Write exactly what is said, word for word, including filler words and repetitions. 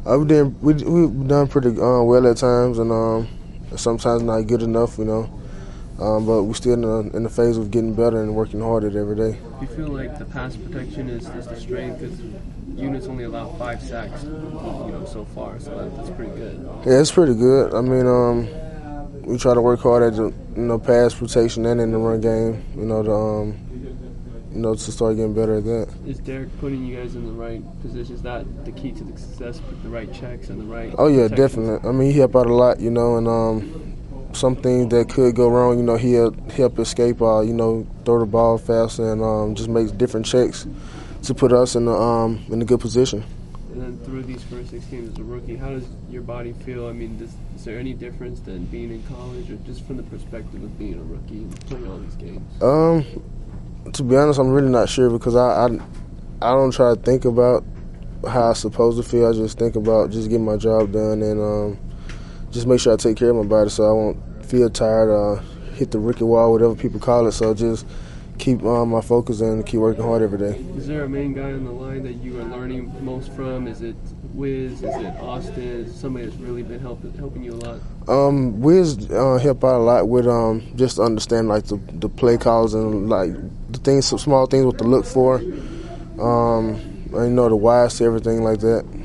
Uh, we did we we've done pretty uh, well at times, and um, sometimes not good enough, you know. Um, but we're still in the, in the phase of getting better and working harder every day. Do you feel like the pass protection is, is the strength? Because units only allow five sacks, you know, so far, so that, that's pretty good. Yeah, it's pretty good. I mean, um, we try to work hard at the you know pass protection and in the run game. You know, to um, you know to start getting better at that. Is Derek putting you guys in the right position? Is that the key to the success? With the right checks and the right. Oh yeah, protections? definitely. I mean, he helped out a lot. You know, and um. Some things that could go wrong, you know, he'll help escape, uh, you know, throw the ball fast and um, just make different checks to put us in a, um, in a good position. And then through these first six games as a rookie, how does your body feel? I mean, does, is there any difference than being in college or just from the perspective of being a rookie and playing all these games? Um, to be honest, I'm really not sure because I, I, I don't try to think about how I'm supposed to feel. I just think about just getting my job done and um, just make sure I take care of my body so I won't feel tired or hit the rookie wall, whatever people call it. So just keep um, my focus and keep working hard every day. Is there a main guy on the line that you are learning most from? Is it Wiz? Is it Austin? Is it somebody that's really been helping helping you a lot? Um, Wiz uh, help out a lot with um, just understanding like the, the play calls and like the things, some small things what to look for. Um, and, you know, the whys to everything like that.